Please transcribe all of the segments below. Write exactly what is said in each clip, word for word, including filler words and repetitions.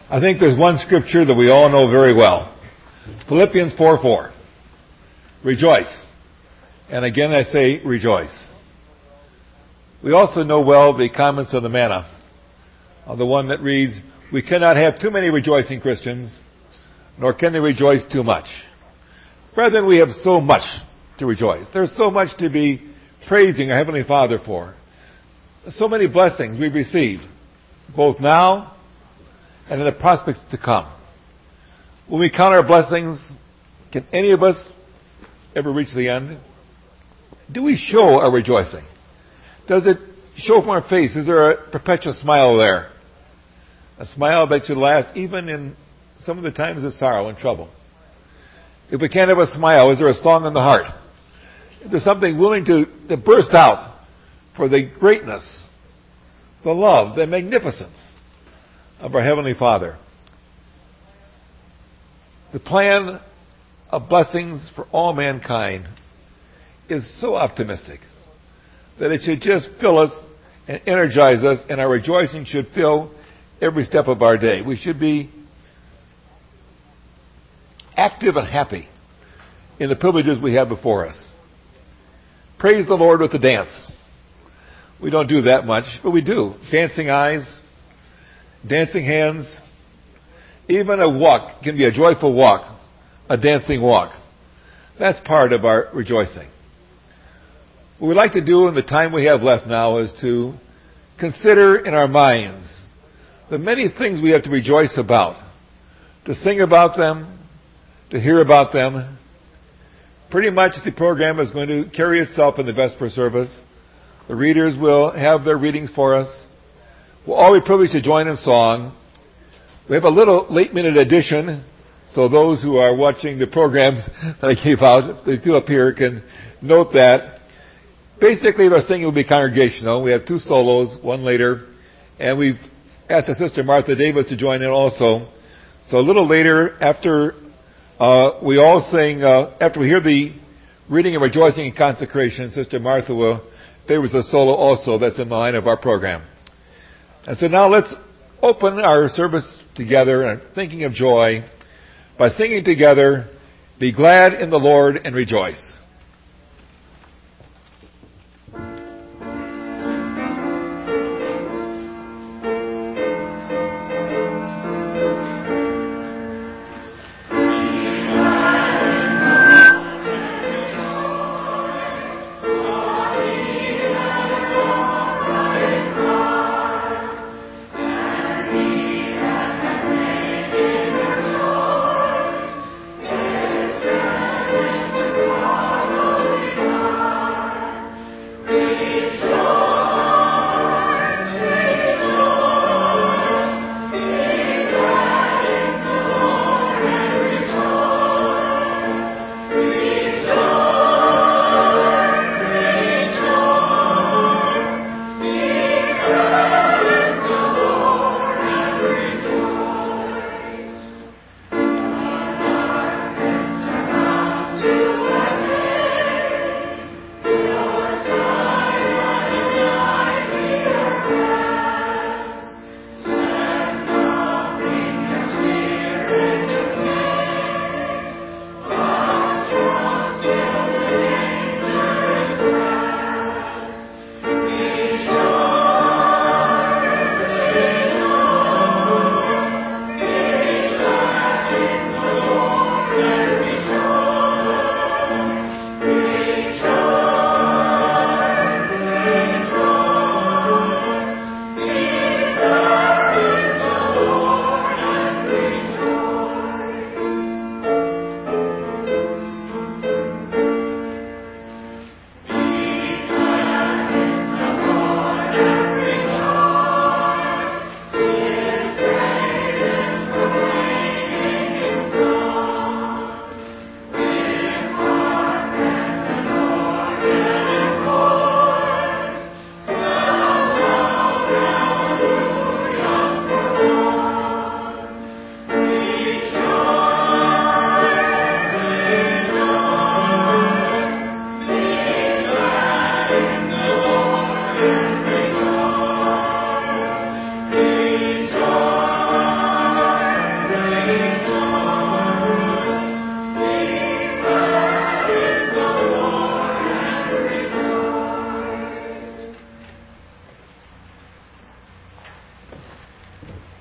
I think there's one scripture that we all know very well. Philippians four four. Rejoice. And again I say rejoice. We also know well the comments of the manna. On the one that reads, we cannot have too many rejoicing Christians, nor can they rejoice too much. Brethren, we have so much to rejoice. There's so much to be praising our Heavenly Father for. So many blessings we've received, both now and in the prospects to come. When we count our blessings, can any of us ever reach the end? Do we show our rejoicing? Does it show from our face? Is there a perpetual smile there? A smile that should last even in some of the times of sorrow and trouble. If we can't have a smile, is there a song in the heart? Is there something willing to, to burst out for the greatness, the love, the magnificence of our Heavenly Father? The plan of blessings for all mankind is so optimistic that it should just fill us and energize us, and our rejoicing should fill every step of our day. We should be active and happy in the privileges we have before us. Praise the Lord with a dance. We don't do that much, but we do. Dancing eyes, dancing hands, even a walk can be a joyful walk, a dancing walk. That's part of our rejoicing. What we'd like to do in the time we have left now is to consider in our minds the many things we have to rejoice about, to sing about them, to hear about them. Pretty much the program is going to carry itself in the Vesper service. The readers will have their readings for us. We'll all be privileged to join in song. We have a little late-minute addition, so those who are watching the programs that I gave out, if you up here can note that. Basically, our singing will be congregational. We have two solos, one later, and we've asked Sister Martha Davis to join in also. So a little later, after uh, we all sing, uh, after we hear the reading of Rejoicing and Consecration, Sister Martha will favors a solo also that's in the line of our program. And so now let's open our service together and thinking of joy by singing together, Be Glad in the Lord and Rejoice. Yes,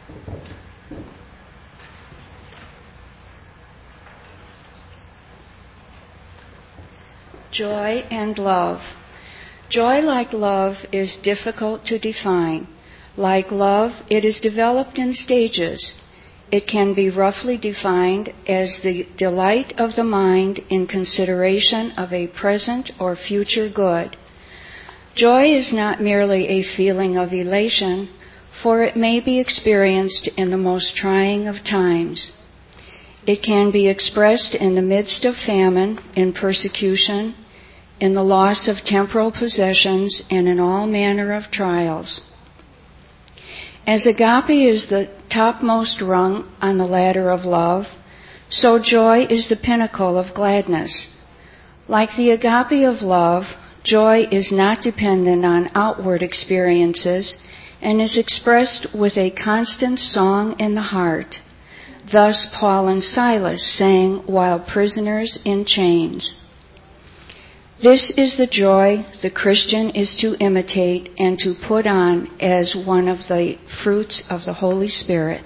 Joy and love. Joy, like love, is difficult to define. Like love, it is developed in stages. It can be roughly defined as the delight of the mind in consideration of a present or future good. Joy is not merely a feeling of elation, for it may be experienced in the most trying of times. It can be expressed in the midst of famine, in persecution, in the loss of temporal possessions, and in all manner of trials. As agape is the topmost rung on the ladder of love, so joy is the pinnacle of gladness. Like the agape of love, joy is not dependent on outward experiences and is expressed with a constant song in the heart. Thus Paul and Silas sang while prisoners in chains. This is the joy the Christian is to imitate and to put on as one of the fruits of the Holy Spirit.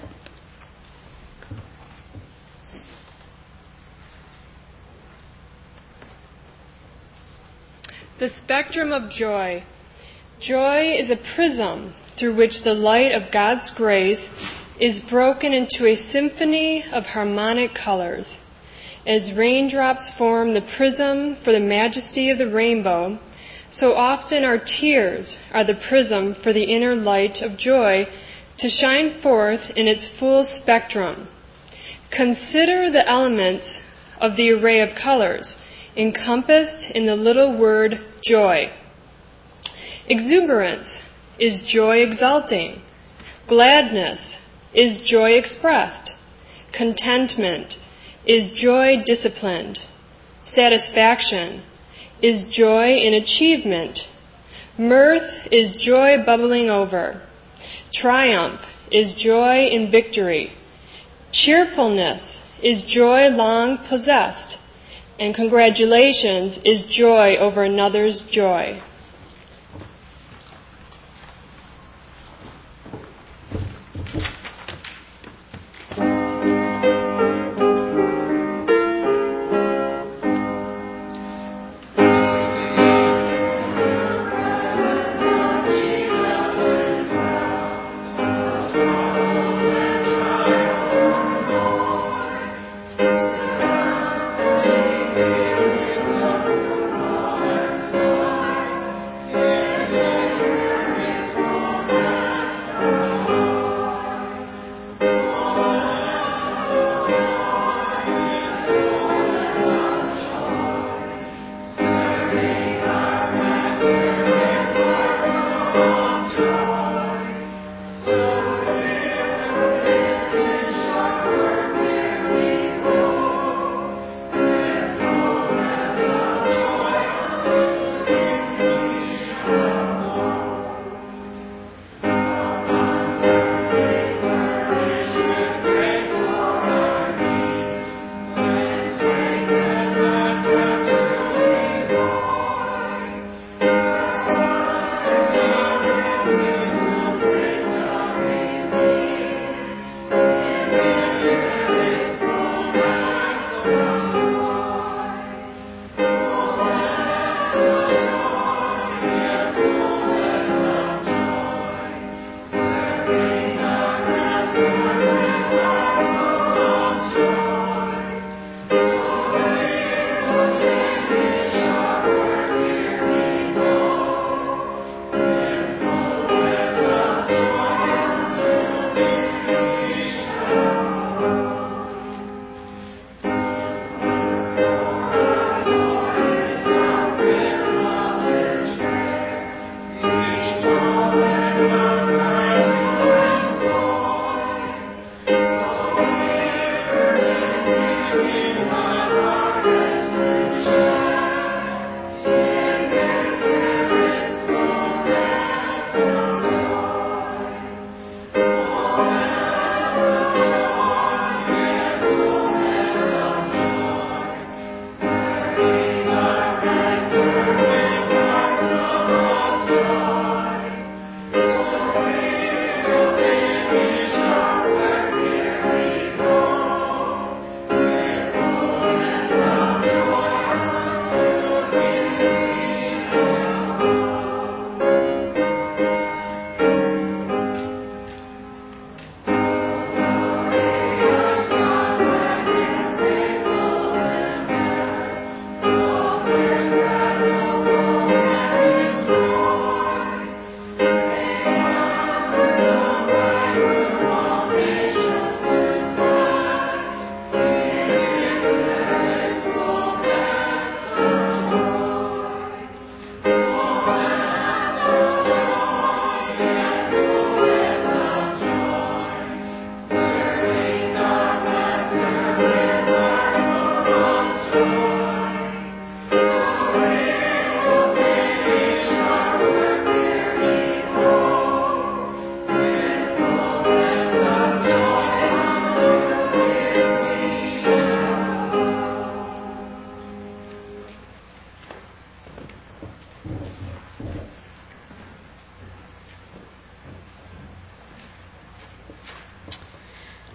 The spectrum of joy. Joy is a prism through which the light of God's grace is broken into a symphony of harmonic colors. As raindrops form the prism for the majesty of the rainbow, so often our tears are the prism for the inner light of joy to shine forth in its full spectrum. Consider the elements of the array of colors encompassed in the little word joy. Exuberance is joy exulting. Gladness is joy expressed. Contentment is joy disciplined. Satisfaction is joy in achievement. Mirth is joy bubbling over. Triumph is joy in victory. Cheerfulness is joy long possessed. And congratulations is joy over another's joy.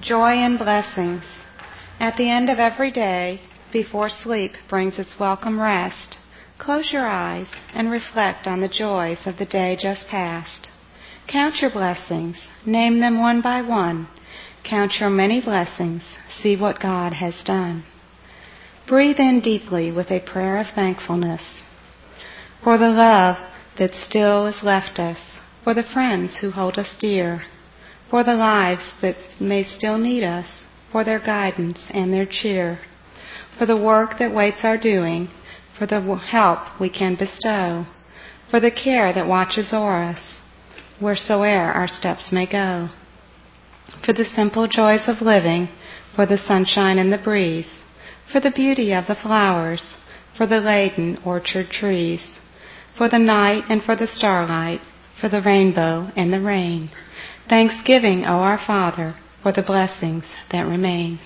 Joy and blessings. At the end of every day, before sleep brings its welcome rest, close your eyes and reflect on the joys of the day just past. Count your blessings, name them one by one. Count your many blessings, see what God has done. Breathe in deeply with a prayer of thankfulness for the love that still is left us, for the friends who hold us dear, for the lives that may still need us, for their guidance and their cheer, for the work that waits our doing, for the help we can bestow, for the care that watches o'er us, wheresoe'er our steps may go, for the simple joys of living, for the sunshine and the breeze, for the beauty of the flowers, for the laden orchard trees, for the night and for the starlight, for the rainbow and the rain. Thanksgiving, O our Father, for the blessings that remain.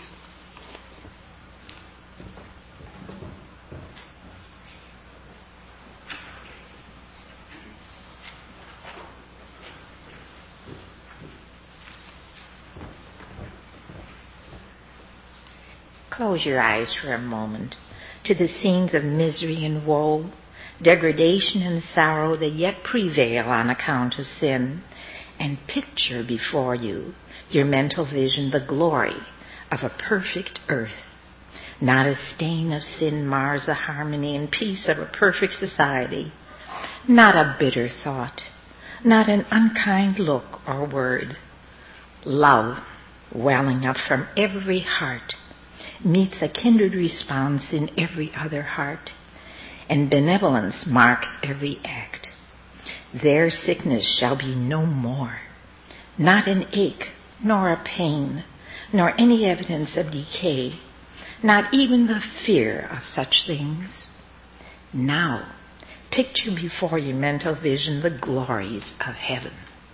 Close your eyes for a moment to the scenes of misery and woe, degradation and sorrow that yet prevail on account of sin, and picture before you, your mental vision, the glory of a perfect earth. Not a stain of sin mars the harmony and peace of a perfect society. Not a bitter thought, not an unkind look or word. Love, welling up from every heart, meets a kindred response in every other heart, and benevolence marks every act. Their sickness shall be no more, not an ache, nor a pain, nor any evidence of decay, not even the fear of such things. Now, picture before your mental vision the glories of heaven,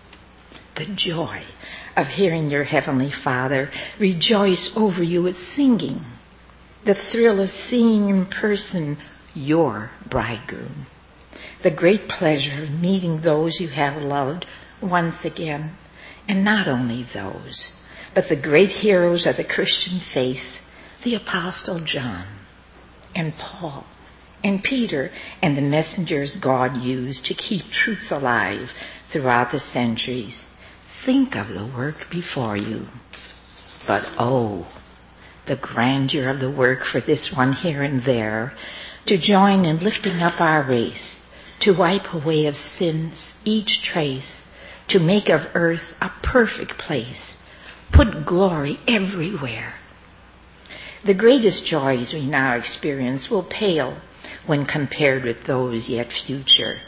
the joy of hearing your Heavenly Father rejoice over you with singing, the thrill of seeing in person your bridegroom, the great pleasure of meeting those you have loved once again, and not only those, but the great heroes of the Christian faith, the Apostle John and Paul and Peter and the messengers God used to keep truth alive throughout the centuries. Think of the work before you. But oh, the grandeur of the work for this one here and there, to join in lifting up our race, to wipe away of sins each trace, to make of earth a perfect place, put glory everywhere. The greatest joys we now experience will pale when compared with those yet future,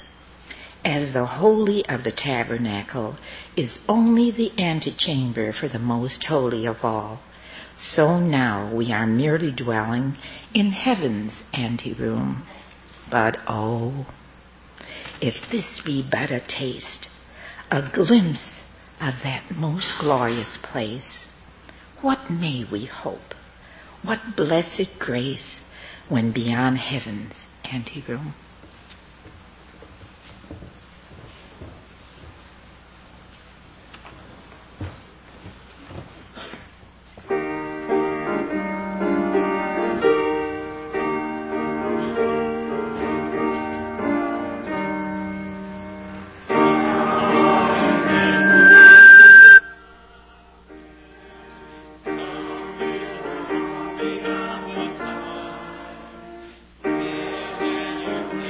as the holy of the tabernacle is only the antechamber for the most holy of all. So now we are merely dwelling in heaven's anteroom. But oh, if this be but a taste, a glimpse of that most glorious place, what may we hope, what blessed grace when beyond heaven's anteroom? Thank you.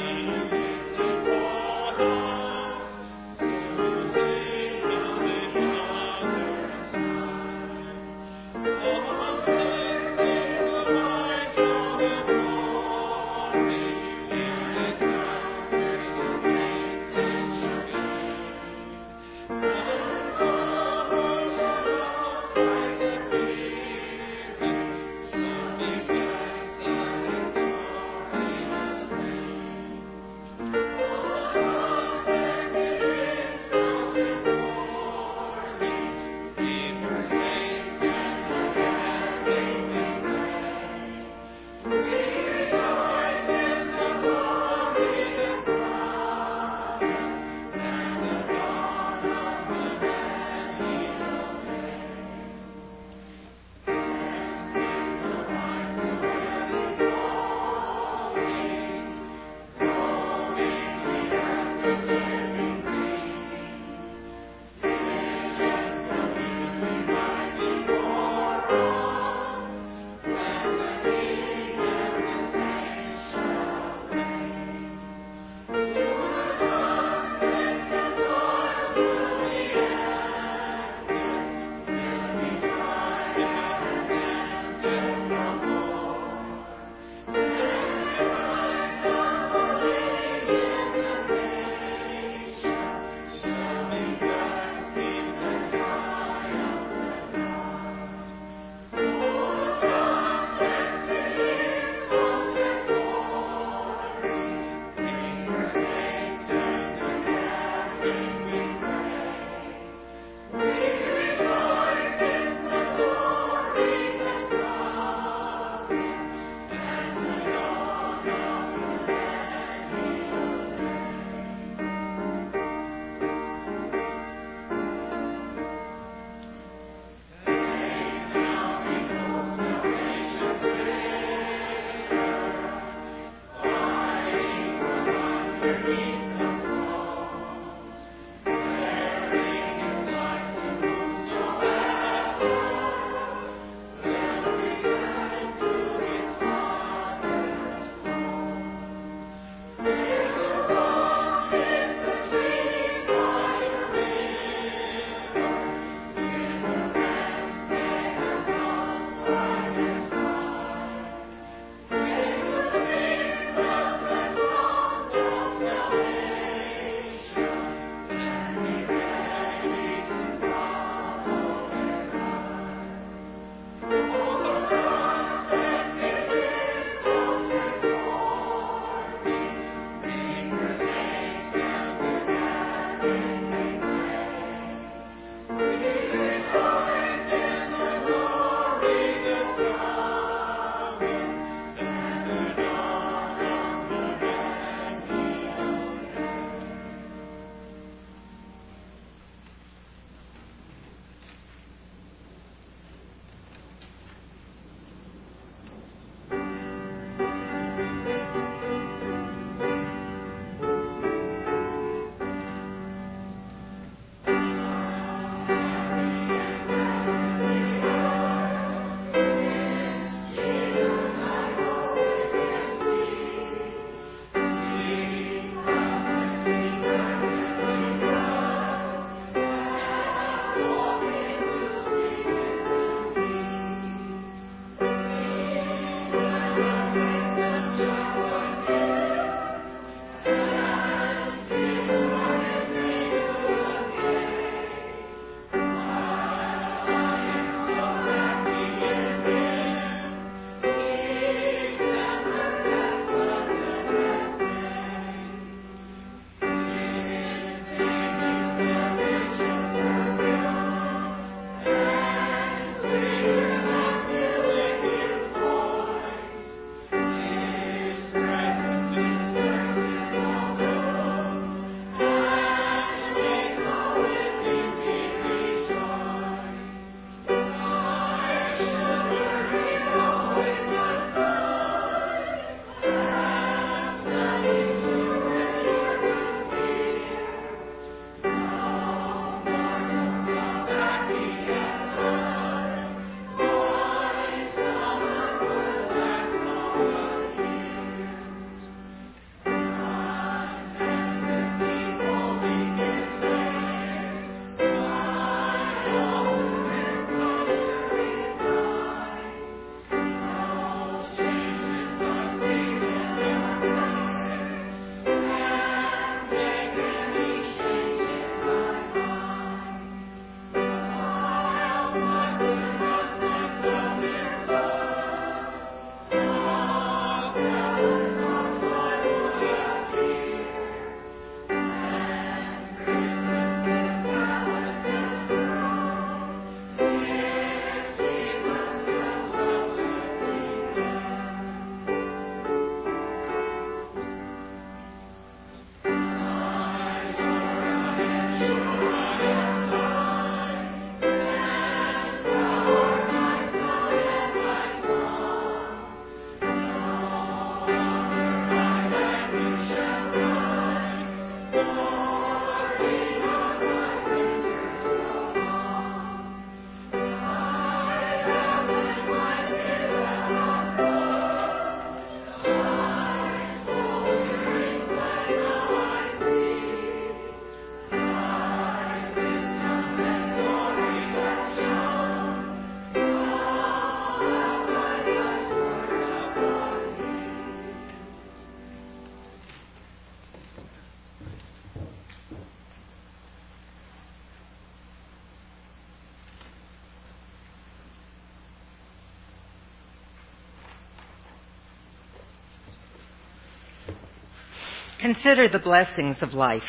Consider the blessings of life.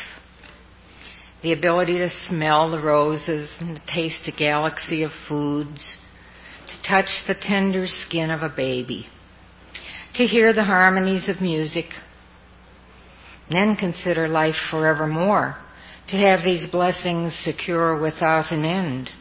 The ability to smell the roses and to taste a galaxy of foods, to touch the tender skin of a baby, to hear the harmonies of music. Then consider life forevermore, to have these blessings secure without an end.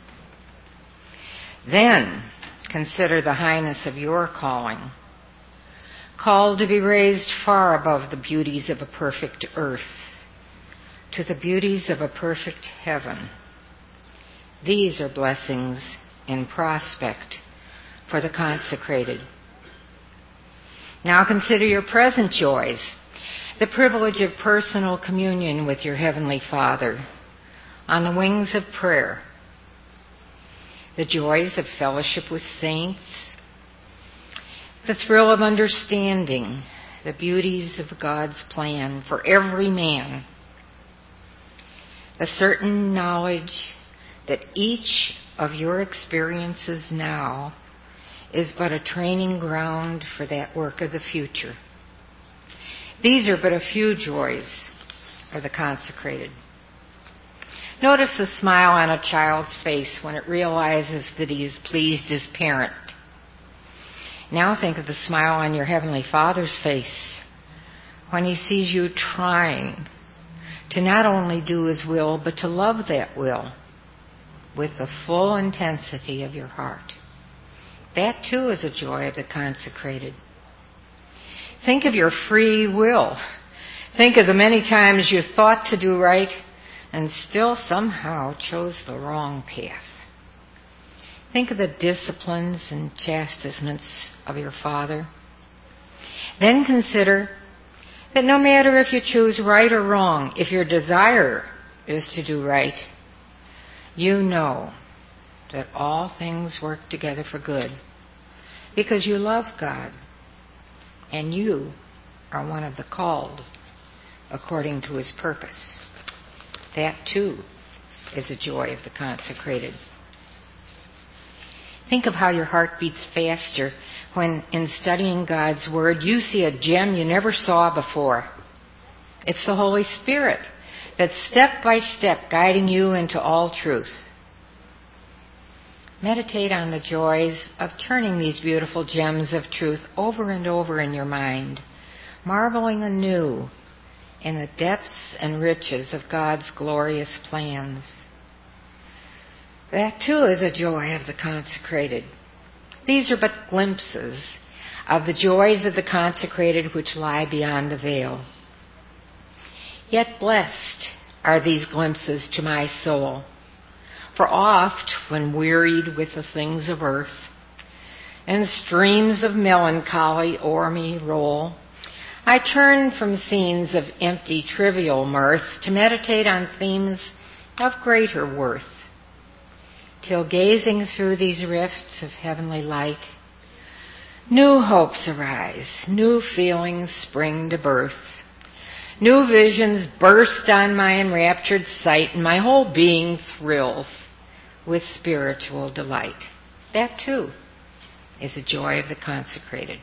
Then consider the highness of your calling, called to be raised far above the beauties of a perfect earth, to the beauties of a perfect heaven. These are blessings in prospect for the consecrated. Now consider your present joys, the privilege of personal communion with your Heavenly Father on the wings of prayer, the joys of fellowship with saints, the thrill of understanding the beauties of God's plan for every man, the certain knowledge that each of your experiences now is but a training ground for that work of the future. These are but a few joys of the consecrated. Notice the smile on a child's face when it realizes that he is pleased as parent. Now think of the smile on your Heavenly Father's face when He sees you trying to not only do His will, but to love that will with the full intensity of your heart. That too is a joy of the consecrated. Think of your free will. Think of the many times you thought to do right and still somehow chose the wrong path. Think of the disciplines and chastisements of your Father. Then consider that no matter if you choose right or wrong, if your desire is to do right, you know that all things work together for good because you love God and you are one of the called according to His purpose. That too is a joy of the consecrated. Think of how your heart beats faster when, in studying God's Word, you see a gem you never saw before. It's the Holy Spirit that's step by step guiding you into all truth. Meditate on the joys of turning these beautiful gems of truth over and over in your mind, marveling anew in the depths and riches of God's glorious plans. That too is a joy of the consecrated. These are but glimpses of the joys of the consecrated which lie beyond the veil. Yet blessed are these glimpses to my soul, for oft when wearied with the things of earth, and streams of melancholy o'er me roll, I turn from scenes of empty, trivial mirth to meditate on themes of greater worth, till gazing through these rifts of heavenly light, new hopes arise, new feelings spring to birth, new visions burst on my enraptured sight, and my whole being thrills with spiritual delight. That too is a joy of the consecrated.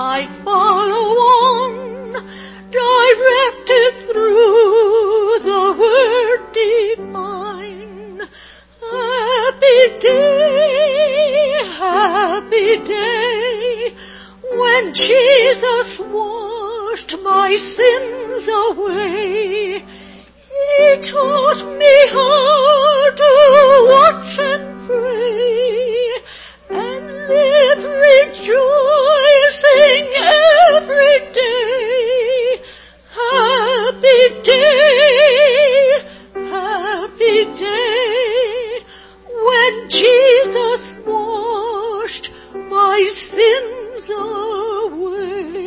Directed through the day, happy day, when Jesus washed my sins away.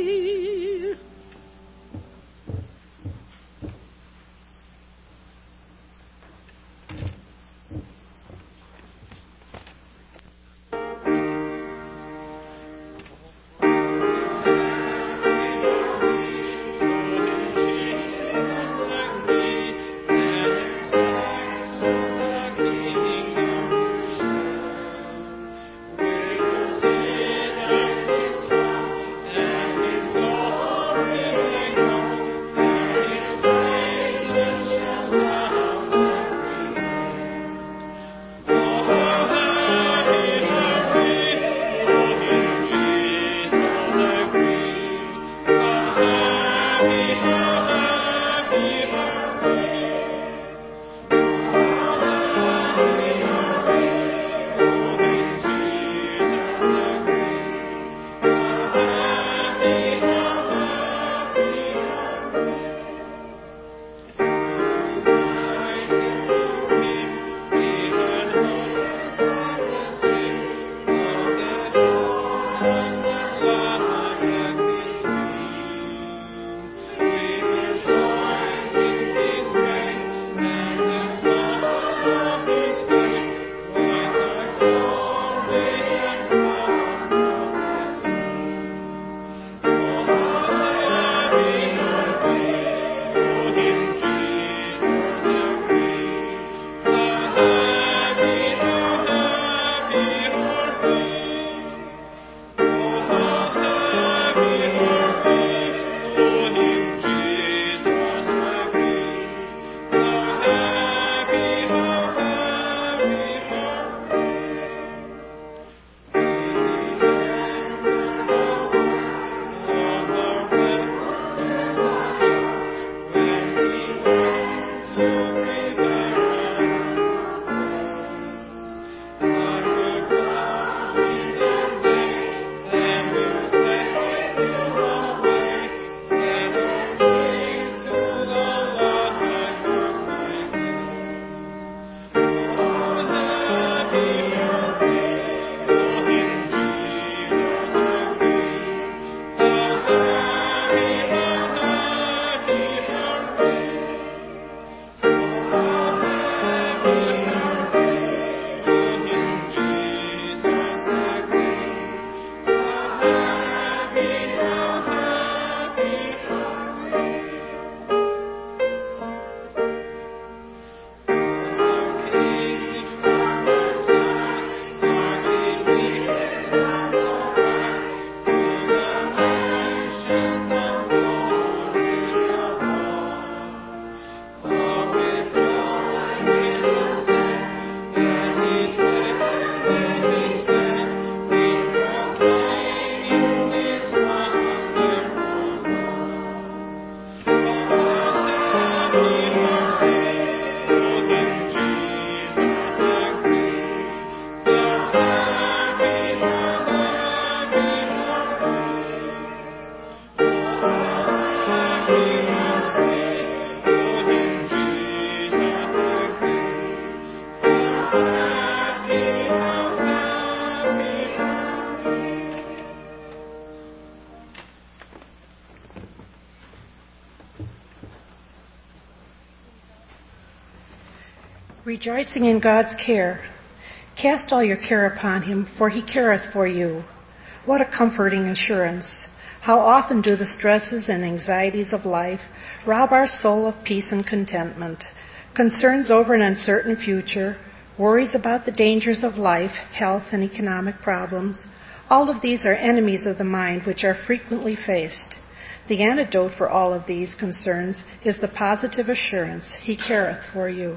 Rejoicing in God's care. Cast all your care upon him, for he careth for you. What a comforting assurance. How often do the stresses and anxieties of life rob our soul of peace and contentment. Concerns over an uncertain future, worries about the dangers of life, health, and economic problems. All of these are enemies of the mind which are frequently faced. The antidote for all of these concerns is the positive assurance, he careth for you.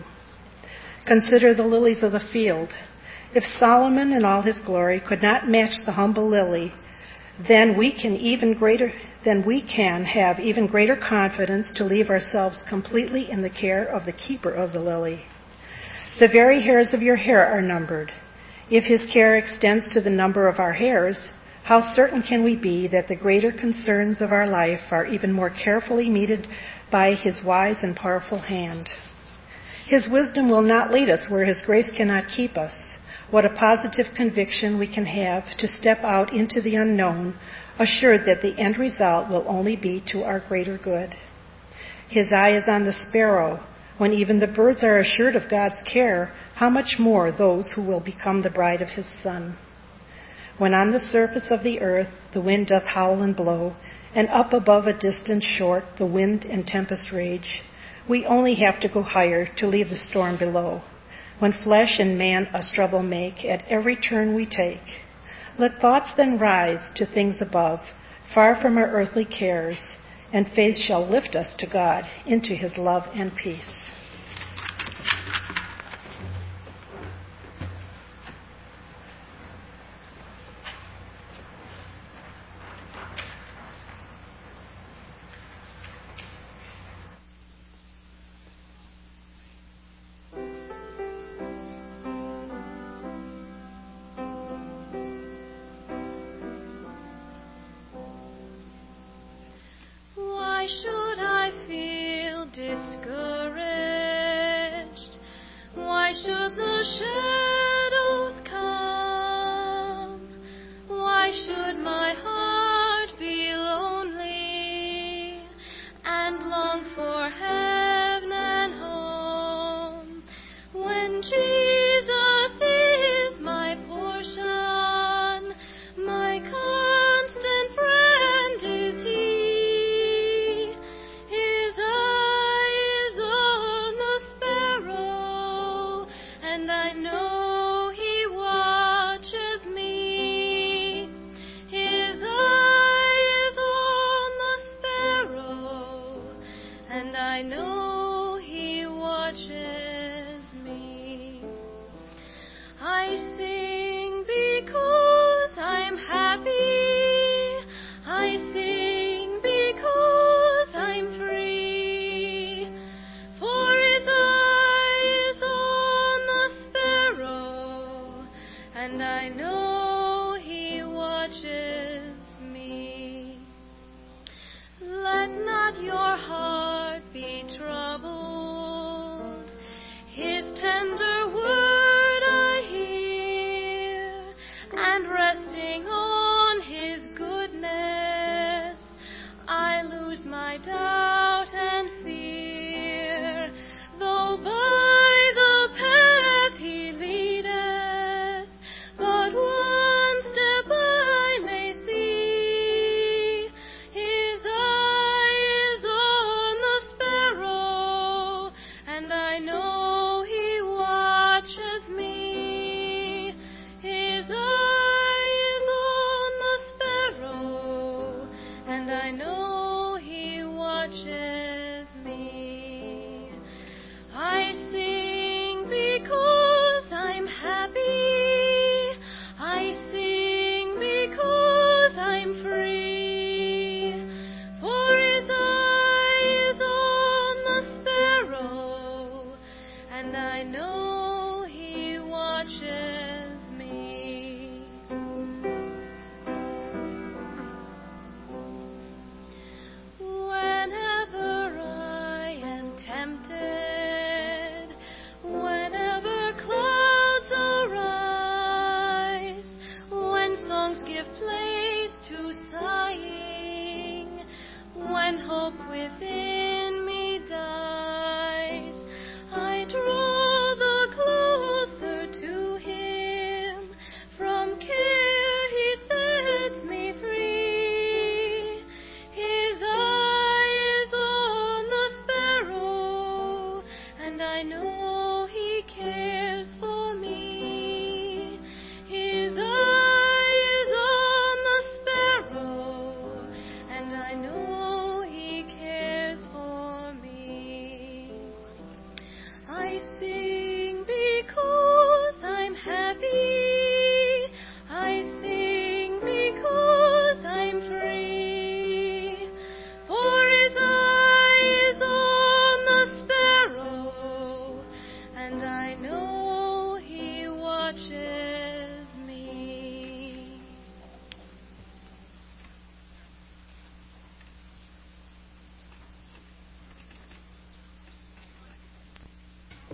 Consider the lilies of the field. If Solomon in all his glory could not match the humble lily, then we can even greater then we can have even greater confidence to leave ourselves completely in the care of the keeper of the lily. The very hairs of your hair are numbered. If his care extends to the number of our hairs, How certain can we be that the greater concerns of our life are even more carefully meted by His wise and powerful hand? His wisdom will not lead us where His grace cannot keep us. What a positive conviction we can have to step out into the unknown, assured that the end result will only be to our greater good. His eye is on the sparrow. When even the birds are assured of God's care, how much more those who will become the bride of His Son? When on the surface of the earth the wind doth howl and blow, and up above a distant shore the wind and tempest rage, we only have to go higher to leave the storm below. When flesh and man us trouble make at every turn we take, let thoughts then rise to things above, far from our earthly cares, and faith shall lift us to God into His love and peace. Why should I feel discouraged? Why should the shadows come? Why should my heart be lonely and long for heaven and home when Jesus is my portion, my constant friend is He? His eye is on the sparrow, and I know He watches me. His eye is on the sparrow, and I know He watches me. I sing because I'm happy. I sing because I'm free. For His eye is on the sparrow, and I know He watches me. Let not your heart be troubled.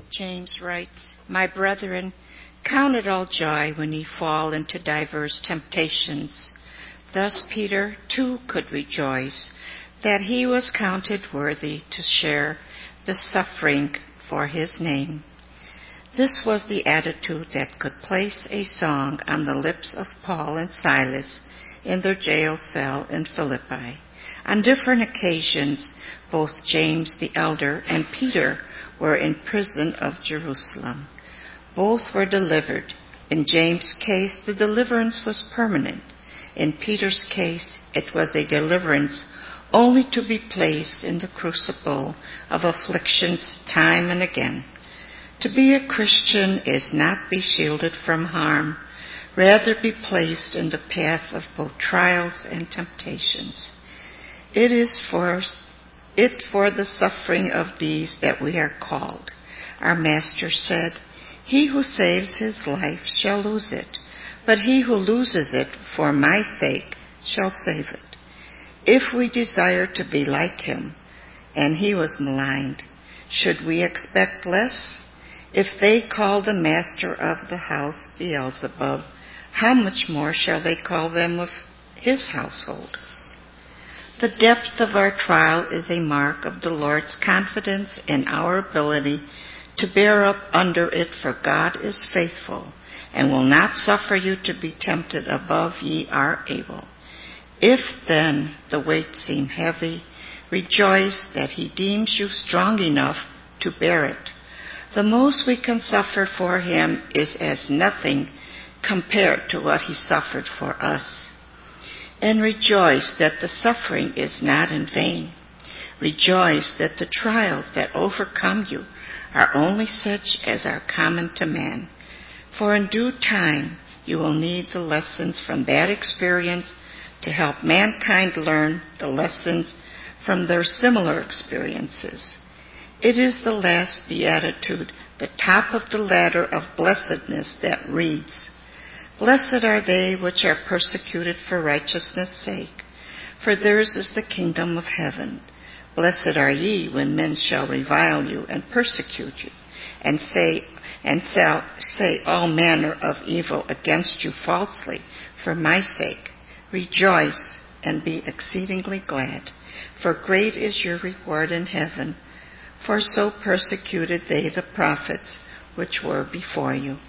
James writes, "My brethren, count it all joy when ye fall into diverse temptations." Thus Peter too could rejoice that he was counted worthy to share the suffering for his name. This was the attitude that could place a song on the lips of Paul and Silas in their jail cell in Philippi. On different occasions, both James the elder and Peter were in prison of Jerusalem. Both were delivered. In James' case, the deliverance was permanent. In Peter's case, it was a deliverance only to be placed in the crucible of afflictions time and again. To be a Christian is not be shielded from harm, rather be placed in the path of both trials and temptations. It is for it for the suffering of these that we are called. Our Master said, "He who saves his life shall lose it, but he who loses it for my sake shall save it." If we desire to be like him, and he was maligned, should we expect less? If they call the master of the house Beelzebub, how much more shall they call them of his household? The depth of our trial is a mark of the Lord's confidence in our ability to bear up under it, for God is faithful and will not suffer you to be tempted above ye are able. If then the weight seem heavy, rejoice that he deems you strong enough to bear it. The most we can suffer for him is as nothing compared to what he suffered for us. And rejoice that the suffering is not in vain. Rejoice that the trials that overcome you are only such as are common to man. For in due time you will need the lessons from that experience to help mankind learn the lessons from their similar experiences. It is the last beatitude, the top of the ladder of blessedness, that reads, "Blessed are they which are persecuted for righteousness' sake, for theirs is the kingdom of heaven. Blessed are ye when men shall revile you and persecute you, and say and shall say all manner of evil against you falsely for my sake. Rejoice and be exceedingly glad, for great is your reward in heaven. For so persecuted they the prophets which were before you."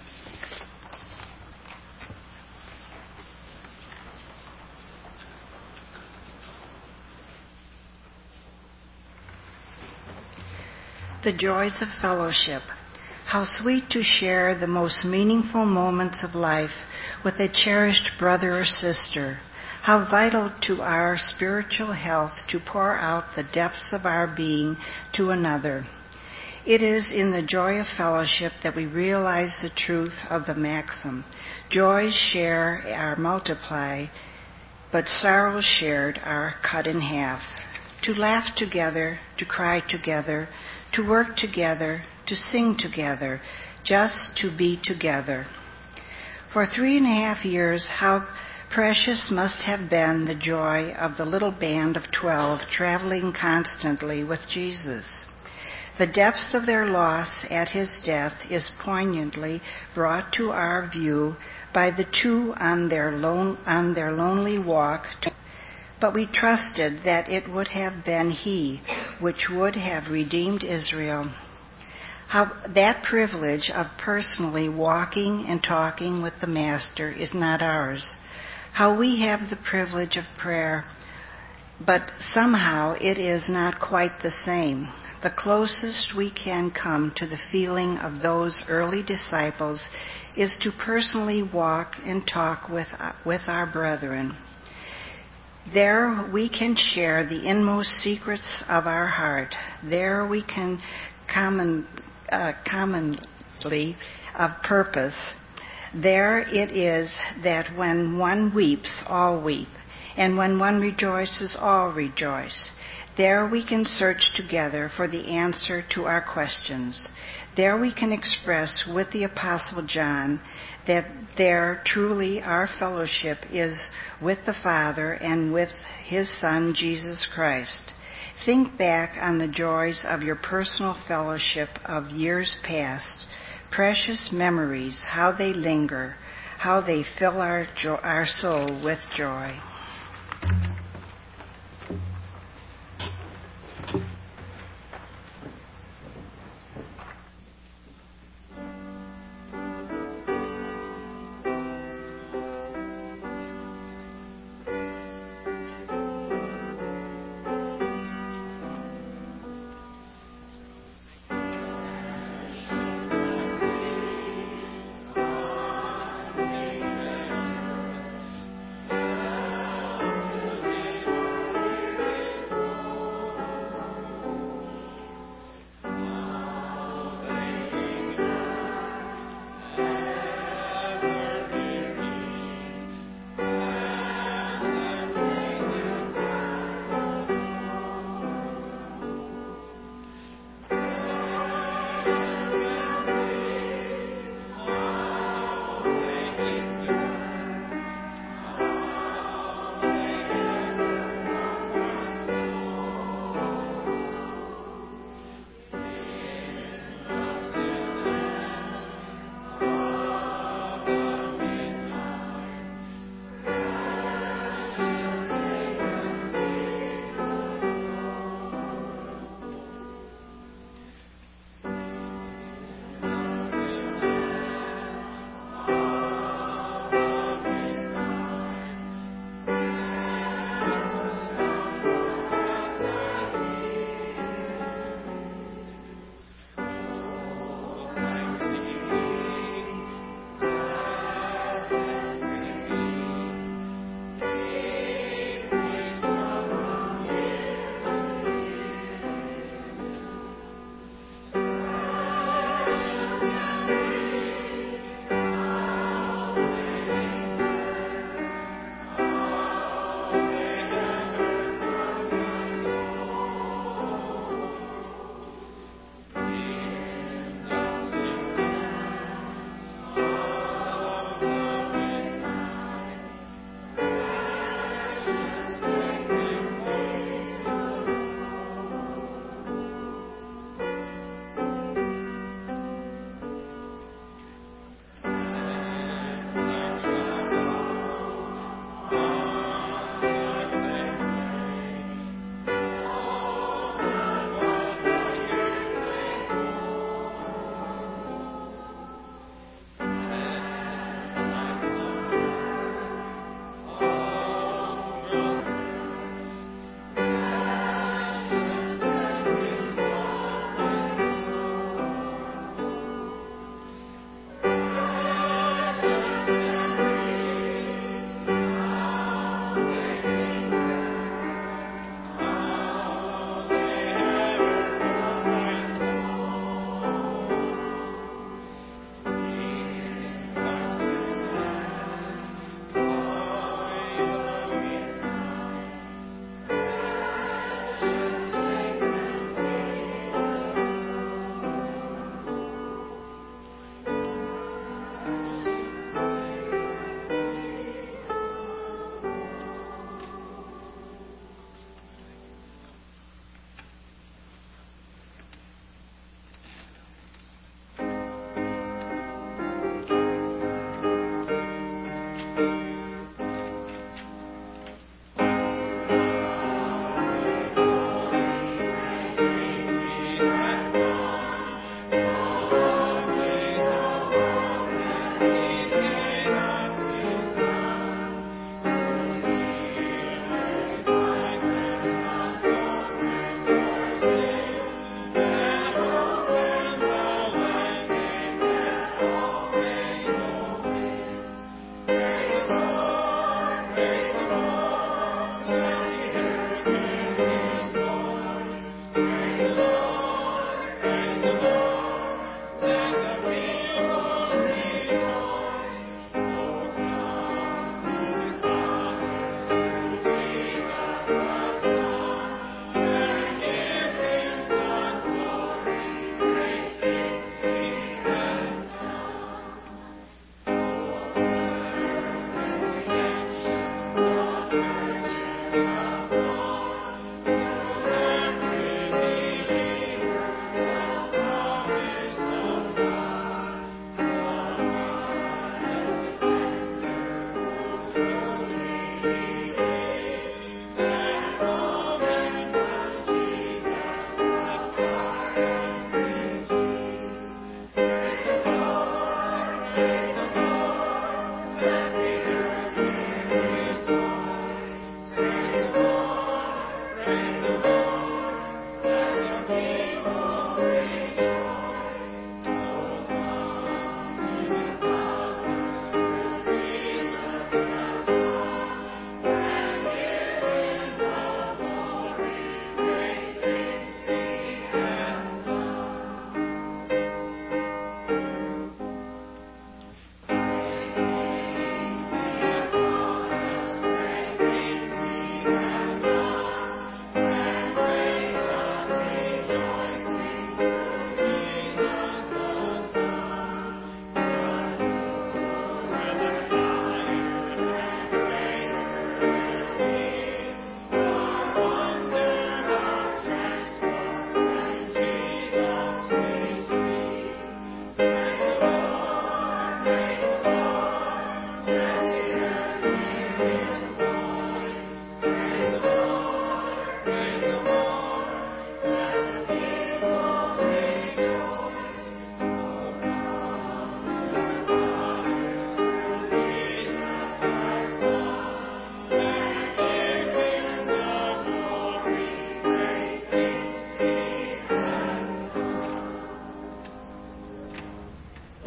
The joys of fellowship. How sweet to share the most meaningful moments of life with a cherished brother or sister. How vital to our spiritual health to pour out the depths of our being to another. It is in the joy of fellowship that we realize the truth of the maxim, joys share are multiplied, but sorrows shared are cut in half. To laugh together, to cry together, to work together, to sing together, just to be together. For three and a half years, how precious must have been the joy of the little band of twelve traveling constantly with Jesus. The depths of their loss at his death is poignantly brought to our view by the two on their, lone, on their lonely walk. But we trusted that it would have been he which would have redeemed Israel. How that privilege of personally walking and talking with the Master is not ours. How we have the privilege of prayer, but somehow it is not quite the same. The closest we can come to the feeling of those early disciples is to personally walk and talk with, with our brethren. There we can share the inmost secrets of our heart. There we can common, uh, commonly of purpose. There it is that when one weeps, all weep, and when one rejoices, all rejoice. There we can search together for the answer to our questions. There we can express with the Apostle John that there truly our fellowship is with the Father and with his Son, Jesus Christ. Think back on the joys of your personal fellowship of years past, precious memories, how they linger, how they fill our, jo- our soul with joy.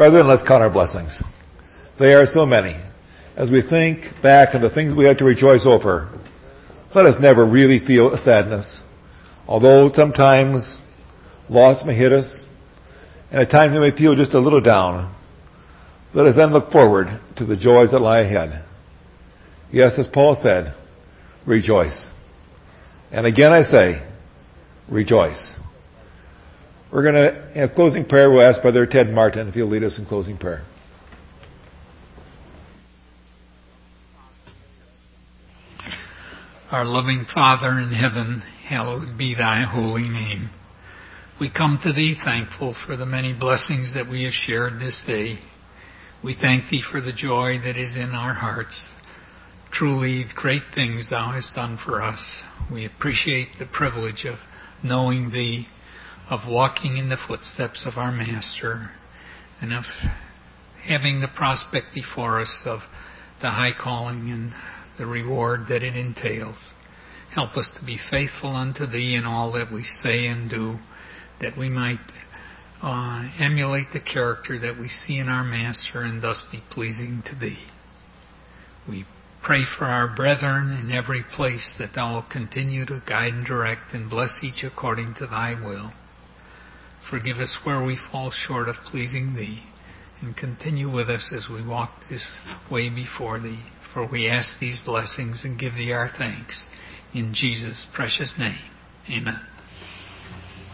Brethren, let's count our blessings. They are so many. As we think back on the things we had to rejoice over, let us never really feel sadness. Although sometimes loss may hit us, and at times we may feel just a little down, let us then look forward to the joys that lie ahead. Yes, as Paul said, rejoice. And again I say, rejoice. We're going to have closing prayer. We'll ask Brother Ted Martin if he'll lead us in closing prayer. Our loving Father in heaven, hallowed be thy holy name. We come to thee thankful for the many blessings that we have shared this day. We thank thee for the joy that is in our hearts. Truly, great things thou hast done for us. We appreciate the privilege of knowing thee, of walking in the footsteps of our Master, and of having the prospect before us of the high calling and the reward that it entails. Help us to be faithful unto thee in all that we say and do, that we might uh, emulate the character that we see in our Master and thus be pleasing to thee. We pray for our brethren in every place that thou wilt continue to guide and direct and bless each according to thy will. Forgive us where we fall short of pleasing thee, and continue with us as we walk this way before thee. For we ask these blessings and give thee our thanks. In Jesus' precious name, amen.